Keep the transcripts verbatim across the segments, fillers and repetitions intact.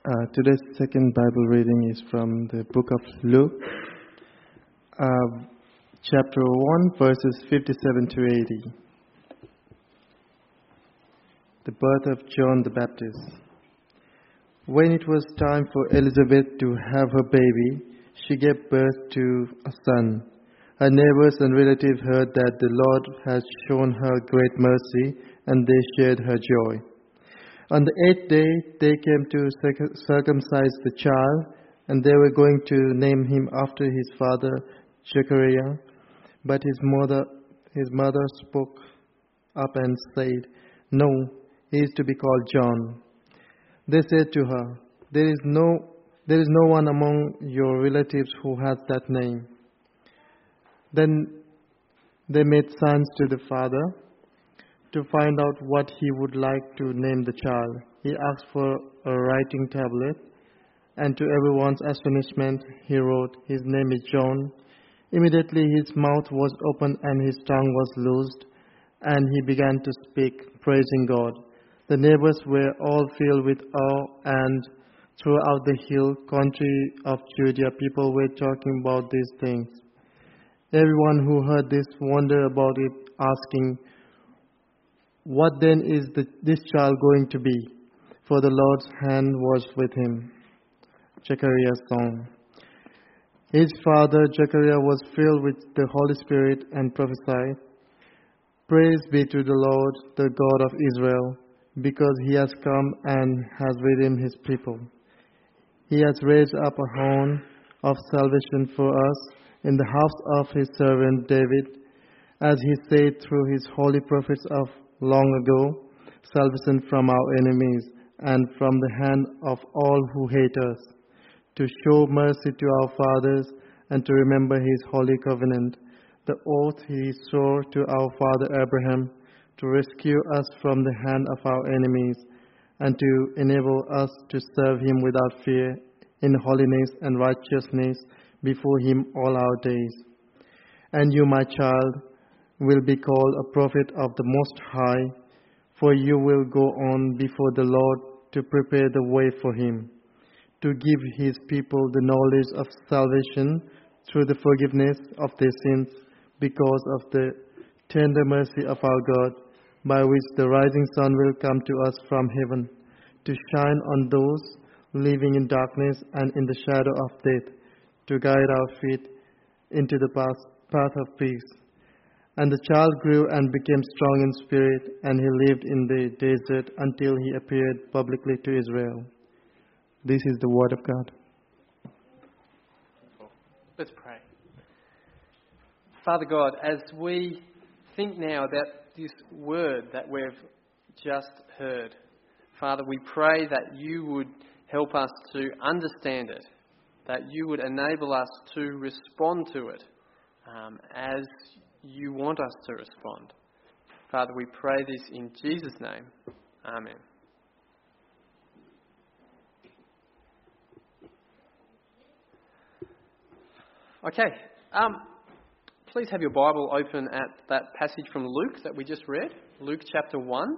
Uh, today's second Bible reading is from the book of Luke, uh, chapter one, verses fifty-seven to eighty. The birth of John the Baptist. When it was time for Elizabeth to have her baby, she gave birth to a son. Her neighbors and relatives heard that the Lord had shown her great mercy, and they shared her joy. On the eighth day, they came to circumcise the child, and they were going to name him after his father, Zechariah. But his mother, his mother spoke up and said, "No, he is to be called John." They said to her, "There is no, there is no one among your relatives who has that name." Then they made signs to the father to find out what he would like to name the child. He asked for a writing tablet, and to everyone's astonishment, he wrote, "His name is John." Immediately his mouth was opened and his tongue was loosed, and he began to speak, praising God. The neighbors were all filled with awe, and throughout the hill country of Judea, people were talking about these things. Everyone who heard this wondered about it, asking, "What then is the, this child going to be?" For the Lord's hand was with him. Zechariah's song. His father Zechariah was filled with the Holy Spirit and prophesied, "Praise be to the Lord, the God of Israel, because he has come and has redeemed his people. He has raised up a horn of salvation for us in the house of his servant David, as he said through his holy prophets of long ago, salvation from our enemies and from the hand of all who hate us, to show mercy to our fathers and to remember his holy covenant, the oath he swore to our father Abraham, to rescue us from the hand of our enemies and to enable us to serve him without fear in holiness and righteousness before him all our days. And you, my child, will be called a prophet of the Most High, for you will go on before the Lord to prepare the way for him, to give his people the knowledge of salvation through the forgiveness of their sins, because of the tender mercy of our God, by which the rising sun will come to us from heaven, to shine on those living in darkness and in the shadow of death, to guide our feet into the path, path of peace." And the child grew and became strong in spirit, and he lived in the desert until he appeared publicly to Israel. This is the word of God. Let's pray. Father God, as we think now about this word that we've just heard, Father, we pray that you would help us to understand it, that you would enable us to respond to it um, as you want us to respond. Father, we pray this in Jesus' name. Amen. Okay, um, please have your Bible open at that passage from Luke that we just read, Luke chapter one.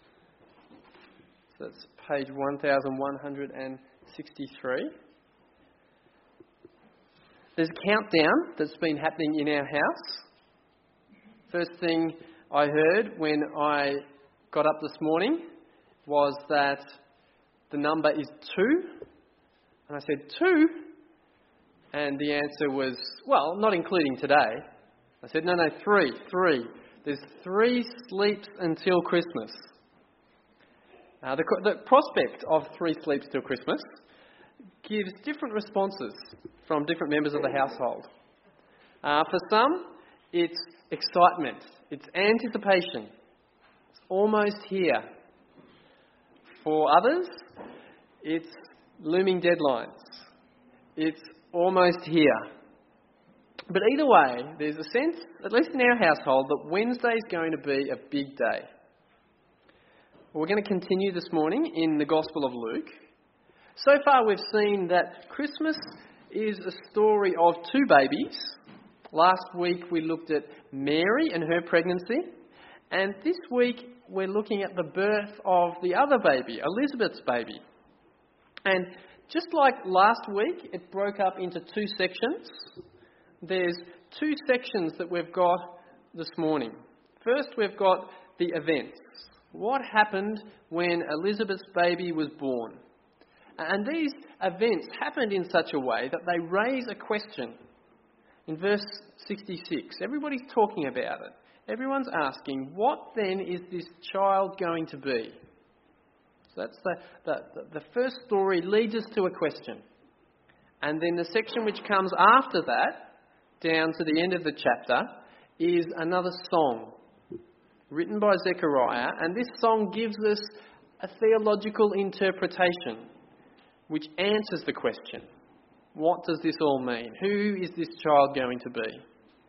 So that's page one thousand one hundred sixty-three. There's a countdown that's been happening in our house. First thing I heard when I got up this morning was that the number is two. And I said, two? And the answer was, well, not including today. I said, no, no, three, three. There's three sleeps until Christmas. Uh, the, the prospect of three sleeps till Christmas gives different responses from different members of the household. Uh, for some, it's excitement, it's anticipation, it's almost here. For others, it's looming deadlines, it's almost here. But either way, there's a sense, at least in our household, that Wednesday is going to be a big day. We're going to continue this morning in the Gospel of Luke. So far we've seen that Christmas is a story of two babies. Last week we looked at Mary and her pregnancy, and this week we're looking at the birth of the other baby, Elizabeth's baby. And just like last week, it broke up into two sections. There's two sections that we've got this morning. First, we've got the events. What happened when Elizabeth's baby was born? And these events happened in such a way that they raise a question. In verse sixty-six, everybody's talking about it. Everyone's asking, what then is this child going to be? So that's the, the, the first story leads us to a question. And then the section which comes after that, down to the end of the chapter, is another song written by Zechariah. And this song gives us a theological interpretation which answers the question, what does this all mean? Who is this child going to be?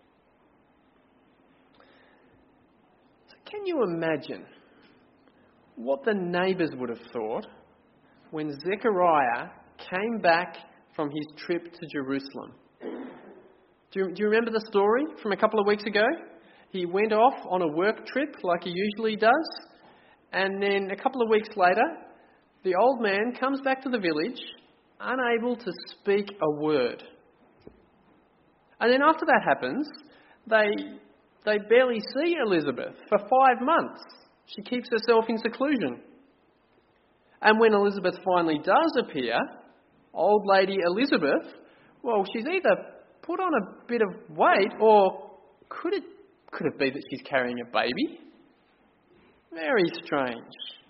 So can you imagine what the neighbours would have thought when Zechariah came back from his trip to Jerusalem? Do you, do you remember the story from a couple of weeks ago? He went off on a work trip like he usually does, and then a couple of weeks later, the old man comes back to the village, unable to speak a word. And then after that happens, they, they barely see Elizabeth for five months. She keeps herself in seclusion. And when Elizabeth finally does appear, old lady Elizabeth, well, she's either put on a bit of weight, or could it, could it be that she's carrying a baby? Very strange.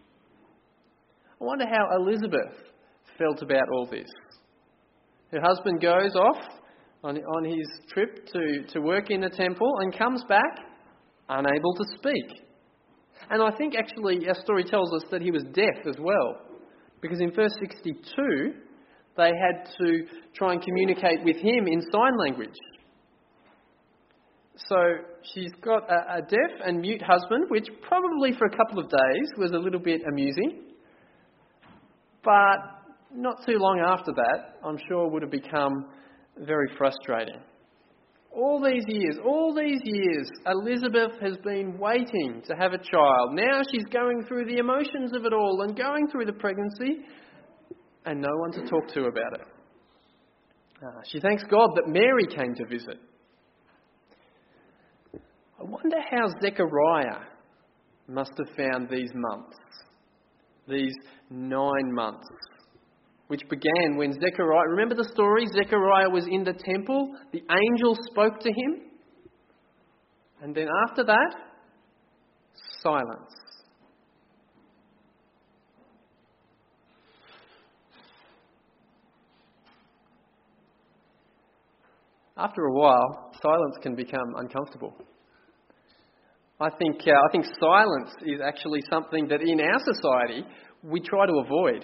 I wonder how Elizabeth felt about all this. Her husband goes off on, on his trip to, to work in the temple and comes back unable to speak. And I think actually our story tells us that he was deaf as well, because in verse sixty-two they had to try and communicate with him in sign language. So she's got a, a deaf and mute husband, which probably for a couple of days was a little bit amusing. But not too long after that, I'm sure would have become very frustrating. All these years, all these years, Elizabeth has been waiting to have a child. Now she's going through the emotions of it all and going through the pregnancy, and no one to talk to about it. Uh, she thanks God that Mary came to visit. I wonder how Zechariah must have found these months, these nine months, which began when Zechariah, remember the story? Zechariah was in the temple, the angel spoke to him, and then after that, silence. After a while, silence can become uncomfortable. I think uh, I think silence is actually something that in our society we try to avoid.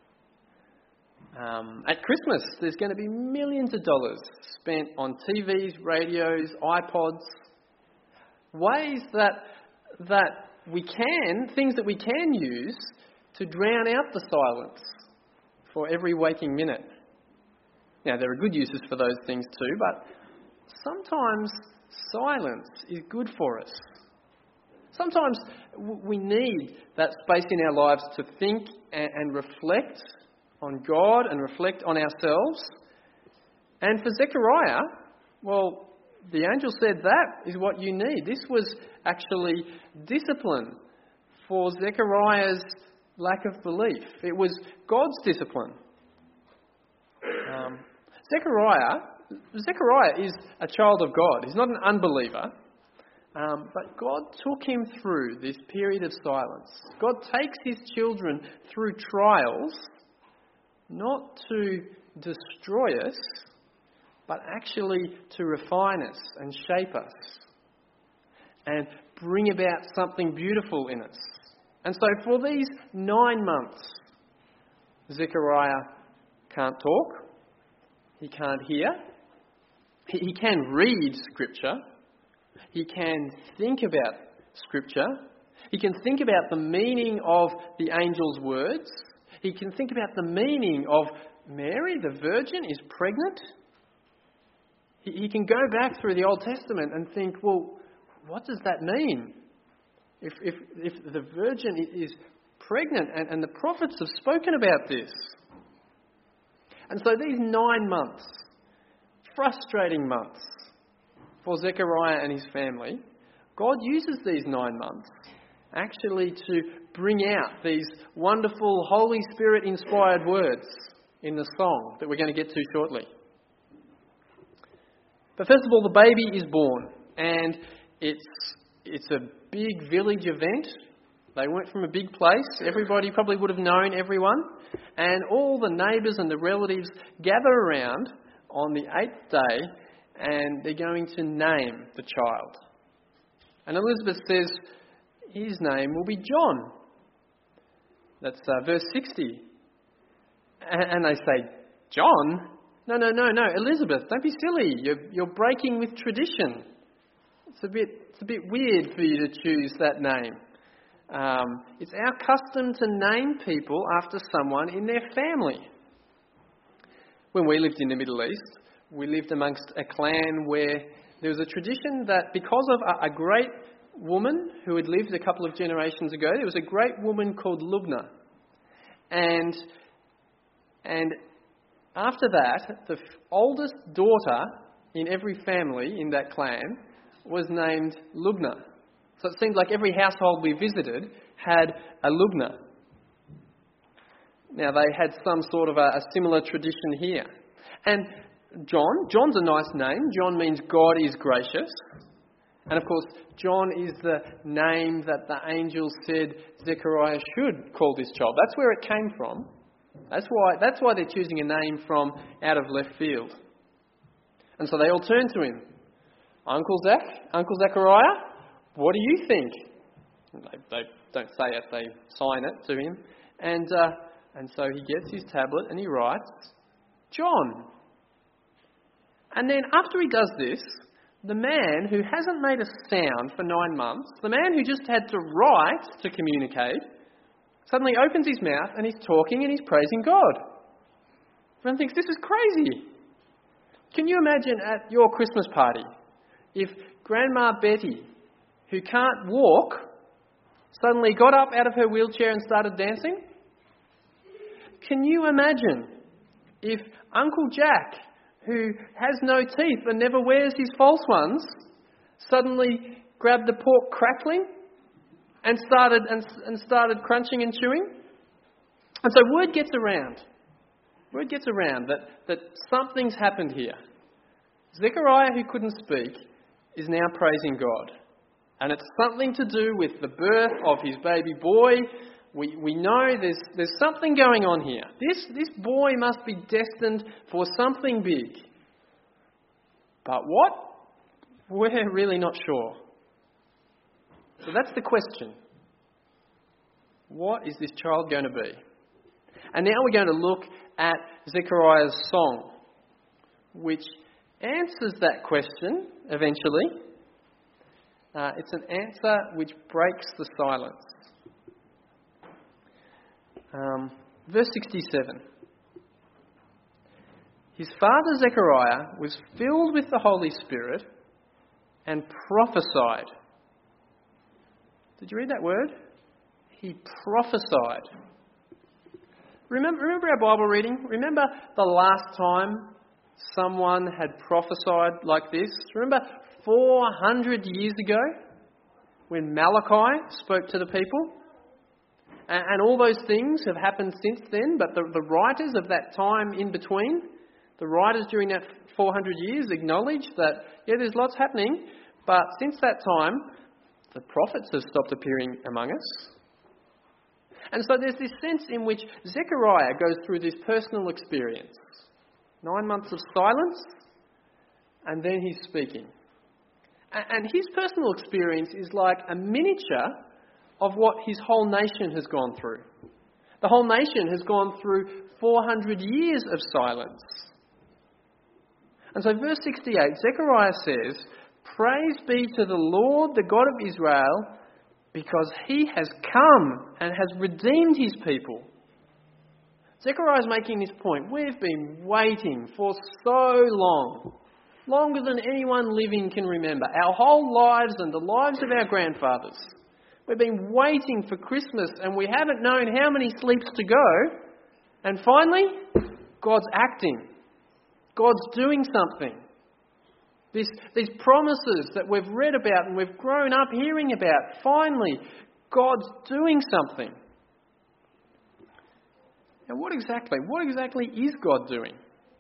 Um, at Christmas, there's going to be millions of dollars spent on T Vs, radios, iPods, ways that that we can, things that we can use to drown out the silence for every waking minute. Now, there are good uses for those things too, but sometimes silence is good for us. Sometimes we need that space in our lives to think and reflect on God and reflect on ourselves. And for Zechariah, well, the angel said that is what you need. This was actually discipline for Zechariah's lack of belief. It was God's discipline. Um, Zechariah, Zechariah is a child of God. He's not an unbeliever. Um, but God took him through this period of silence. God takes his children through trials, not to destroy us, but actually to refine us and shape us and bring about something beautiful in us. And so for these nine months, Zechariah can't talk, he can't hear, he, he can read Scripture, he can think about Scripture, he can think about the meaning of the angel's words, he can think about the meaning of Mary, the virgin, is pregnant. He, he can go back through the Old Testament and think, well, what does that mean? If, if, if the virgin is pregnant and, and the prophets have spoken about this, And so these nine months, frustrating months for Zechariah and his family, God uses these nine months actually to bring out these wonderful Holy Spirit inspired words in the song that we're going to get to shortly. But first of all, the baby is born, and it's it's a big village event. They went from a big place. Everybody probably would have known everyone. And all the neighbours and the relatives gather around on the eighth day, and they're going to name the child. And Elizabeth says his name will be John. That's uh, verse sixty. And, and they say, John? No, no, no, no, Elizabeth, don't be silly. You're, you're breaking with tradition. It's a bit, it's a bit weird for you to choose that name. Um, it's our custom to name people after someone in their family. When we lived in the Middle East, we lived amongst a clan where there was a tradition that because of a, a great woman who had lived a couple of generations ago, there was a great woman called Lubna. And, and after that, the f- oldest daughter in every family in that clan was named Lubna. So it seemed like every household we visited had a Lubna. Now, they had some sort of a, a similar tradition here. And John, John's a nice name. John means God is gracious. And of course, John is the name that the angel said Zechariah should call this child. That's where it came from. That's why, that's why they're choosing a name from out of left field. And so they all turn to him. Uncle Zach, Uncle Zechariah, what do you think? They, they don't say it, they sign it to him. And, uh, and so he gets his tablet and he writes, John. And then after he does this, the man who hasn't made a sound for nine months, the man who just had to write to communicate, suddenly opens his mouth and he's talking and he's praising God. Everyone thinks this is crazy. Can you imagine at your Christmas party if Grandma Betty, who can't walk, suddenly got up out of her wheelchair and started dancing? Can you imagine if Uncle Jack, who has no teeth and never wears his false ones, suddenly grabbed the pork crackling and started and, and started crunching and chewing? And so word gets around. Word gets around that, that something's happened here. Zechariah, who couldn't speak, is now praising God. And it's something to do with the birth of his baby boy. We we know there's there's something going on here. This this boy must be destined for something big. But what? We're really not sure. So that's the question. What is this child going to be? And now we're going to look at Zechariah's song, which answers that question eventually. Uh, it's an answer which breaks the silence. Um, verse sixty-seven. His father Zechariah was filled with the Holy Spirit and prophesied. Did you read that word? He prophesied. Remember, remember our Bible reading? Remember the last time someone had prophesied like this? Remember four hundred years ago when Malachi spoke to the people? And, and all those things have happened since then, but the, the writers of that time in between, the writers during that four hundred years acknowledged that, yeah, there's lots happening, but since that time, the prophets have stopped appearing among us. And so there's this sense in which Zechariah goes through this personal experience. Nine months of silence, and then he's speaking. And his personal experience is like a miniature of what his whole nation has gone through. The whole nation has gone through four hundred years of silence. And so verse sixty-eight, Zechariah says, "Praise be to the Lord, the God of Israel, because he has come and has redeemed his people." Zechariah is making this point. We've been waiting for so long, longer than anyone living can remember, our whole lives and the lives of our grandfathers. We've been waiting for Christmas and we haven't known how many sleeps to go. And finally, God's acting. God's doing something. This, these promises that we've read about and we've grown up hearing about, finally, God's doing something. Now, what exactly? What exactly is God doing?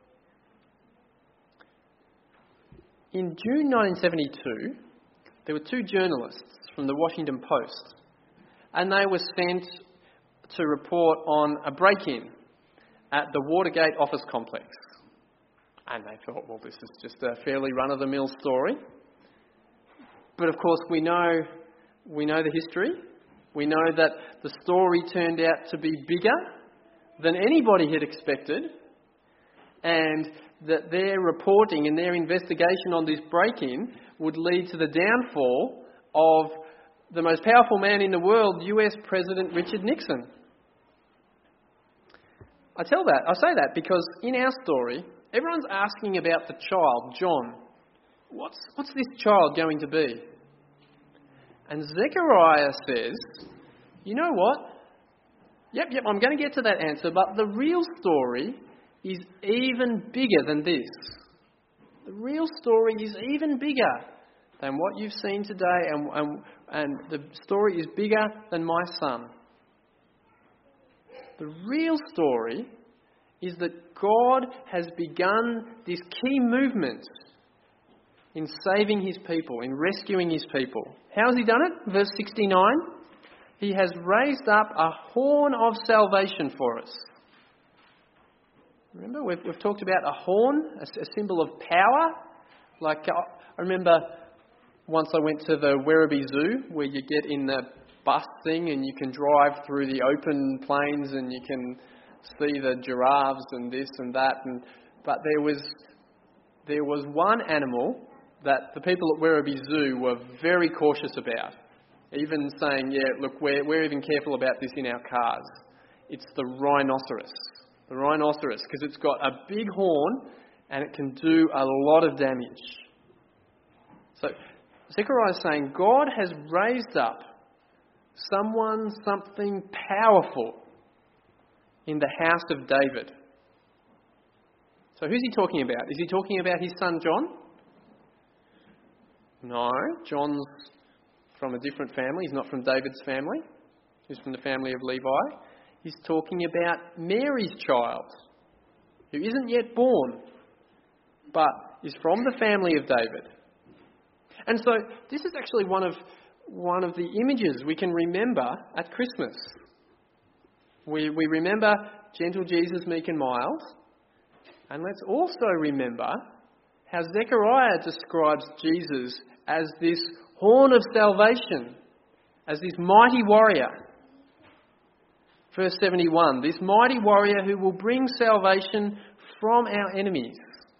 In June nineteen seventy-two, there were two journalists from the Washington Post, and they were sent to report on a break-in at the Watergate office complex. And they thought, well, this is just a fairly run-of-the-mill story. But of course, we know we know the history. We know that the story turned out to be bigger than anybody had expected, and that their reporting and their investigation on this break-in would lead to the downfall of the most powerful man in the world, U S President Richard Nixon. I tell that, I say that because in our story, everyone's asking about the child, John. What's, what's this child going to be? And Zechariah says, you know what? Yep, yep, I'm going to get to that answer, but the real story is even bigger than this. The real story is even bigger than what you've seen today, and, and, and the story is bigger than my son. The real story is that God has begun this key movement in saving his people, in rescuing his people. How has he done it? Verse sixty-nine. He has raised up a horn of salvation for us. Remember, we've, we've talked about a horn, a, a symbol of power. Like, uh, I remember once I went to the Werribee Zoo, where you get in the bus thing and you can drive through the open plains and you can see the giraffes and this and that. And but there was there was one animal that the people at Werribee Zoo were very cautious about. Even saying, yeah, look, we're, we're even careful about this in our cars. It's the rhinoceros. The rhinoceros, because it's got a big horn and it can do a lot of damage. So Zechariah is saying God has raised up someone, something powerful in the house of David. So who's he talking about? Is he talking about his son John? No, John's from a different family. He's not from David's family. He's from the family of Levi. He's talking about Mary's child, who isn't yet born, but is from the family of David. And so this is actually one of one of the images we can remember at Christmas. We we remember gentle Jesus, meek and mild, and let's also remember how Zechariah describes Jesus as this horn of salvation, as this mighty warrior. Verse seventy-one, this mighty warrior who will bring salvation from our enemies.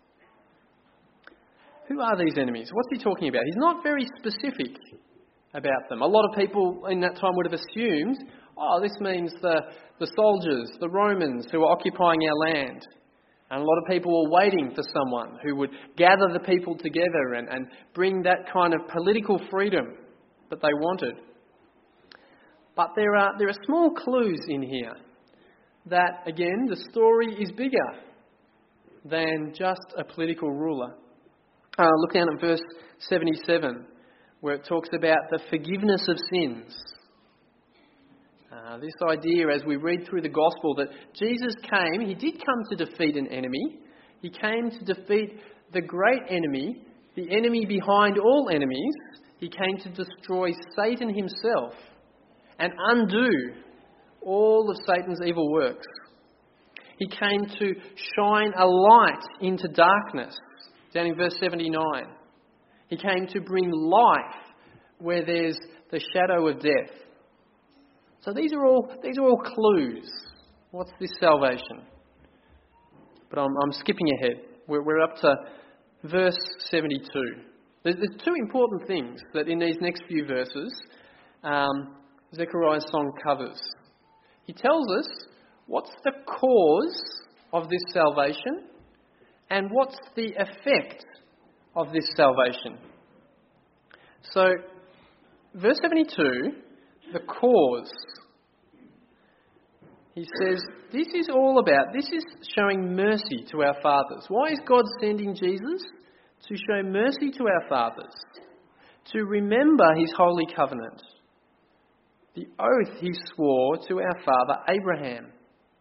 Who are these enemies? What's he talking about? He's not very specific about them. A lot of people in that time would have assumed, oh, this means the, the soldiers, the Romans who are occupying our land. And a lot of people were waiting for someone who would gather the people together and, and bring that kind of political freedom that they wanted. But there are there are small clues in here that, again, the story is bigger than just a political ruler. Uh, look down at verse seventy-seven, where it talks about the forgiveness of sins. Uh, this idea, as we read through the gospel, that Jesus came, he did come to defeat an enemy. He came to defeat the great enemy, the enemy behind all enemies. He came to destroy Satan himself and undo all of Satan's evil works. He came to shine a light into darkness, down in verse seventy-nine. He came to bring life where there's the shadow of death. So these are all these are all clues. What's this salvation? But I'm, I'm skipping ahead. We're, we're up to verse seventy-two. There's, there's two important things that in these next few verses um, Zechariah's song covers. He tells us what's the cause of this salvation and what's the effect of this salvation. So, verse seventy-two, the cause. he says, this is all about, this is showing mercy to our fathers. Why is God sending Jesus? To show mercy to our fathers, to remember his holy covenant, the oath he swore to our father Abraham.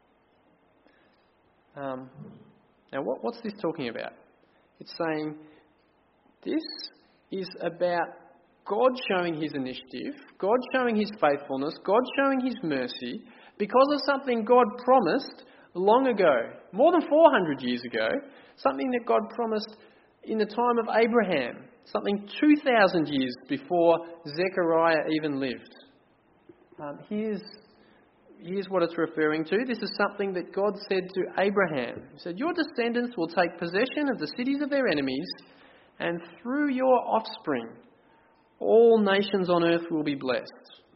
Um, now, what, what's this talking about? It's saying this is about God showing his initiative, God showing his faithfulness, God showing his mercy, because of something God promised long ago, more than four hundred years ago, something that God promised in the time of Abraham, something two thousand years before Zechariah even lived. Um, here's, here's what it's referring to. This is something that God said to Abraham. He said, your descendants will take possession of the cities of their enemies, and through your offspring, all nations on earth will be blessed.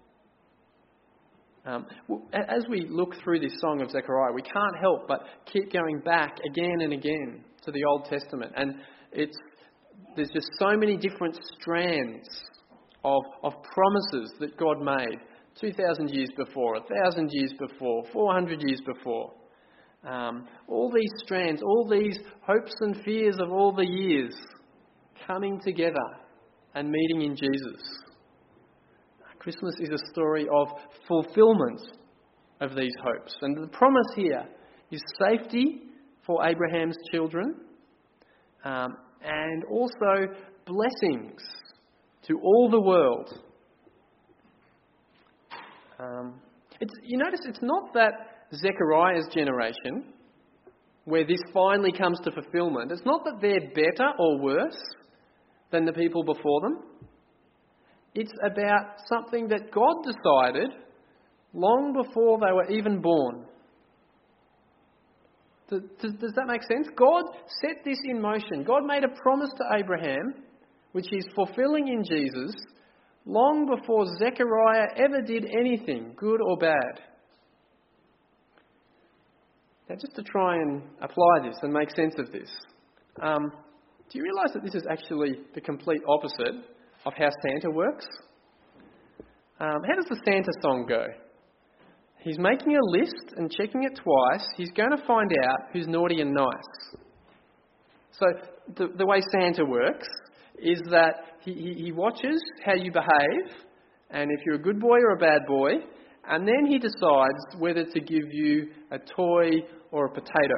Um, as we look through this song of Zechariah, we can't help but keep going back again and again to the Old Testament. And it's there's just so many different strands of, of promises that God made two thousand years before, one thousand years before, four hundred years before. Um, all these strands, all these hopes and fears of all the years coming together and meeting in Jesus. Christmas is a story of fulfillment of these hopes. And the promise here is safety for Abraham's children, um, and also blessings to all the world. Um, it's, you notice it's not that Zechariah's generation, where this finally comes to fulfillment, it's not that they're better or worse than the people before them. It's about something that God decided long before they were even born. Does, does, does that make sense? God set this in motion. God made a promise to Abraham, which he's fulfilling in Jesus, long before Zechariah ever did anything, good or bad. Now, just to try and apply this and make sense of this, um, do you realise that this is actually the complete opposite of how Santa works? Um, how does the Santa song go? He's making a list and checking it twice. He's going to find out who's naughty and nice. So the, the way Santa works is that he, he, he watches how you behave, and if you're a good boy or a bad boy, and then he decides whether to give you a toy or a potato.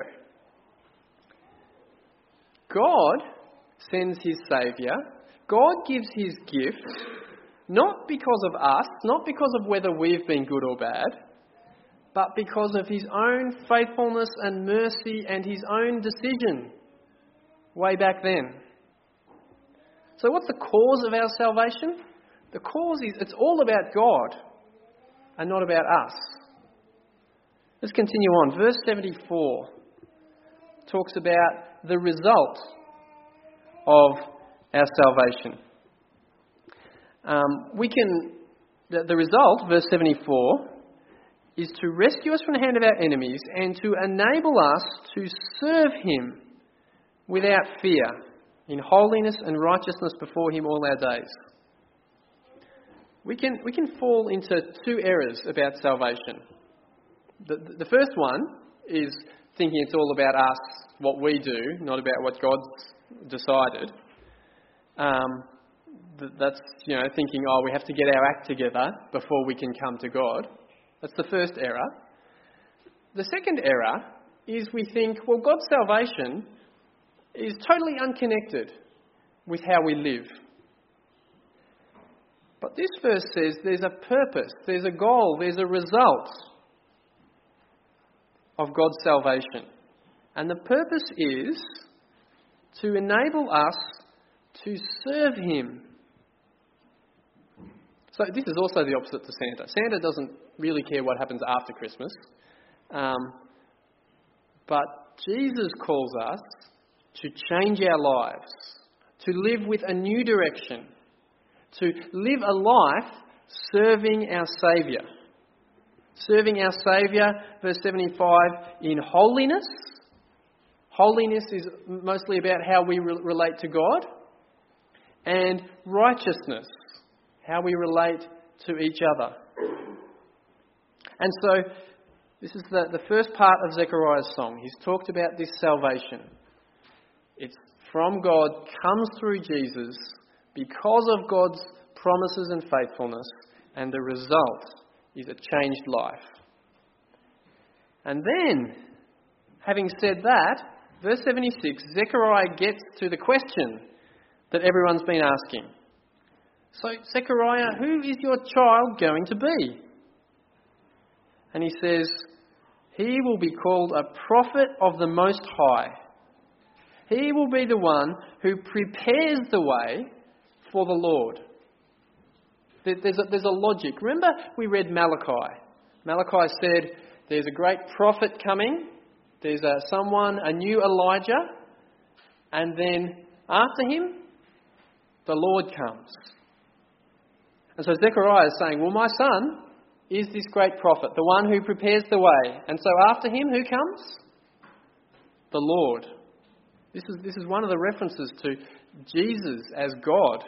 God sends his Saviour. God gives his gift, not because of us, not because of whether we've been good or bad, but because of his own faithfulness and mercy and his own decision way back then. So what's the cause of our salvation? The cause is it's all about God and not about us. Let's continue on. Verse seventy-four talks about the result of our salvation. Um, we can, the, the result, verse seventy-four, is to rescue us from the hand of our enemies and to enable us to serve him without fear, in holiness and righteousness before him all our days. We can we can fall into two errors about salvation. The, the first one is thinking it's all about us, what we do, not about what God's decided. Um, that's, you know, thinking, oh, we have to get our act together before we can come to God. That's the first error. The second error is we think, well, God's salvation is totally unconnected with how we live. But this verse says there's a purpose, there's a goal, there's a result of God's salvation. And the purpose is to enable us to serve him. So this is also the opposite to Santa. Santa doesn't really care what happens after Christmas. Um, but Jesus calls us to change our lives, to live with a new direction, to live a life serving our Saviour. Serving our Saviour, verse seventy-five, in holiness. Holiness is mostly about how we re- relate to God. And righteousness, how we relate to each other. And so This is the, the first part of Zechariah's song. He's talked about this salvation. It's from God, comes through Jesus, because of God's promises and faithfulness, and the result is a changed life. And then, having said that, verse seventy-six, Zechariah gets to the question that everyone's been asking. So, Zechariah, who is your child going to be? And he says, he will be called a prophet of the Most High. He will be the one who prepares the way for the Lord. There's a, there's a logic. Remember we read Malachi. Malachi said there's a great prophet coming. There's a, someone, a new Elijah. And then after him, the Lord comes. And so Zechariah is saying, well, my son is this great prophet, the one who prepares the way. And so after him, who comes? The Lord. This is, this is one of the references to Jesus as God.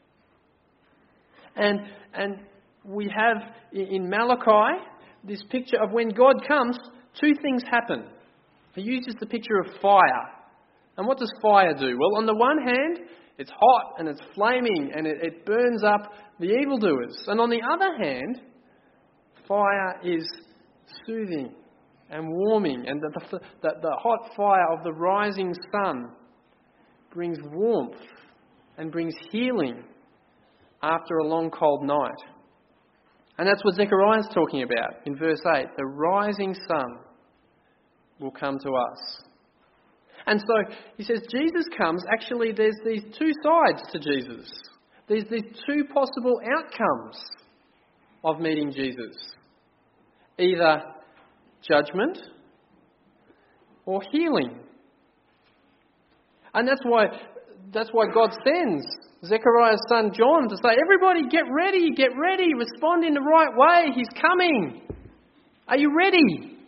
And, and we have in Malachi this picture of when God comes, two things happen. He uses the picture of fire. And what does fire do? Well, on the one hand, it's hot and it's flaming and it, it burns up the evildoers. And on the other hand, fire is soothing and warming, and the, the, the, the hot fire of the rising sun brings warmth and brings healing after a long cold night. And that's what Zechariah is talking about in verse eight. The rising sun will come to us. And so he says Jesus comes. Actually, there's these two sides to Jesus. There's these two possible outcomes of meeting Jesus. Either judgment or healing. And that's why that's why God sends Zechariah's son John to say, everybody get ready, get ready, respond in the right way, he's coming. Are you ready?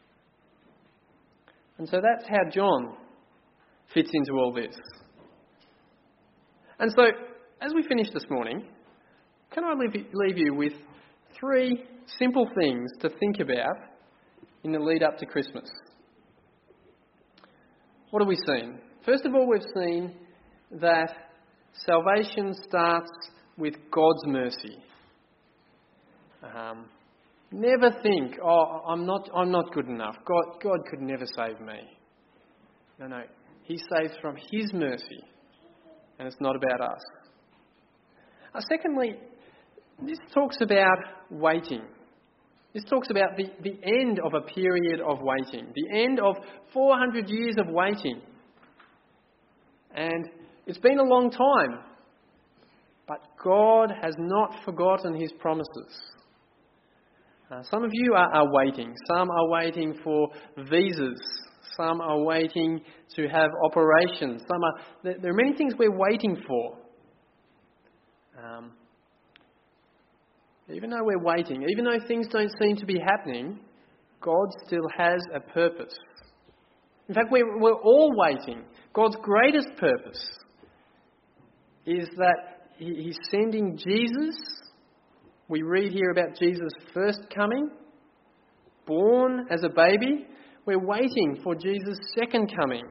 And so that's how John fits into all this. And so, as we finish this morning, can I leave you, leave you with three simple things to think about in the lead up to Christmas? What have we seen? First of all, we've seen that salvation starts with God's mercy. Um, never think, oh, I'm not, I'm not good enough. God, God could never save me. No, no. He saves from His mercy, and it's not about us. Uh, secondly, this talks about waiting. This talks about the, the end of a period of waiting, the end of four hundred years of waiting. And it's been a long time, but God has not forgotten His promises. Uh, some of you are, are waiting. Some are waiting for visas. Some are waiting to have operations. Some are. There, there are many things we're waiting for. Um, even though we're waiting, even though things don't seem to be happening, God still has a purpose. In fact, we're, we're all waiting. God's greatest purpose is that he, He's sending Jesus. We read here about Jesus' first coming, born as a baby. We're waiting for Jesus' second coming.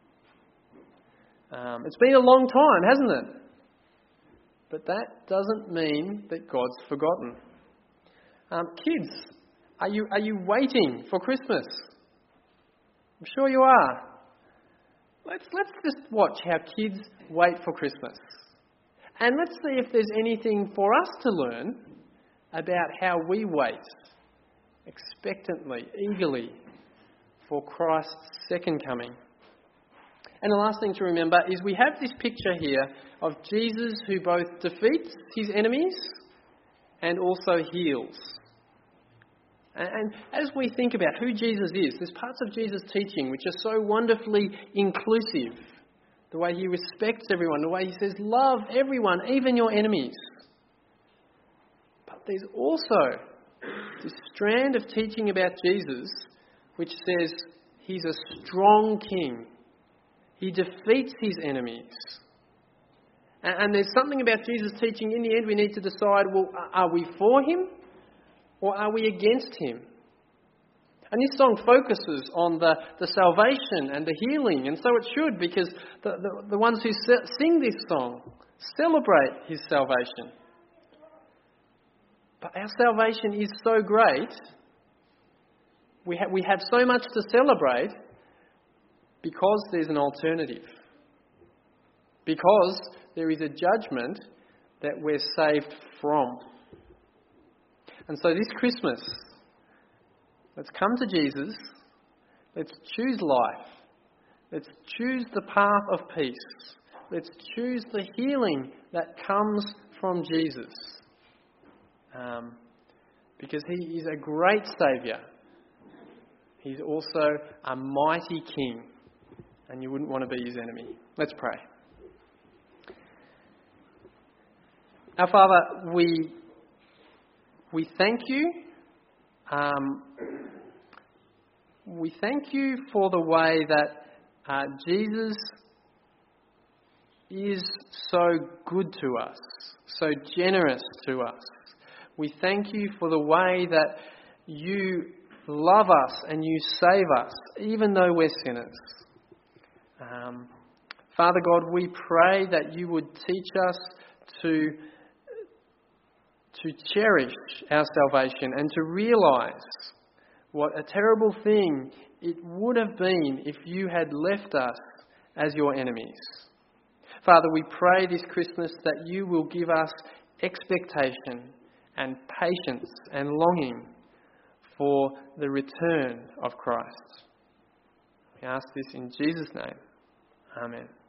Um, it's been a long time, hasn't it? But that doesn't mean that God's forgotten. Um, kids, are you are you waiting for Christmas? I'm sure you are. Let's let's just watch how kids wait for Christmas. And let's see if there's anything for us to learn about how we wait expectantly, eagerly for Christ's second coming. And the last thing to remember is we have this picture here of Jesus who both defeats his enemies and also heals. And as we think about who Jesus is, there's parts of Jesus' teaching which are so wonderfully inclusive. The way he respects everyone, the way he says, love everyone, even your enemies. But there's also this strand of teaching about Jesus which says he's a strong king. He defeats his enemies. And there's something about Jesus' teaching, in the end we need to decide, well, are we for him or are we against him? And this song focuses on the, the salvation and the healing, and so it should, because the, the, the ones who sing this song celebrate his salvation. But our salvation is so great, we, ha- we have so much to celebrate because there's an alternative. Because there is a judgment that we're saved from. And so this Christmas, let's come to Jesus. Let's choose life. Let's choose the path of peace. Let's choose the healing that comes from Jesus. Um, because he is a great Saviour. He's also a mighty King. And you wouldn't want to be his enemy. Let's pray. Our Father, we, we thank you. Um, we thank you for the way that uh, Jesus is so good to us, so generous to us. We thank you for the way that you love us and you save us, even though we're sinners. Um, Father God, we pray that you would teach us to to cherish our salvation and to realise what a terrible thing it would have been if you had left us as your enemies. Father, we pray this Christmas that you will give us expectation and patience and longing for the return of Christ. We ask this in Jesus' name. Amen.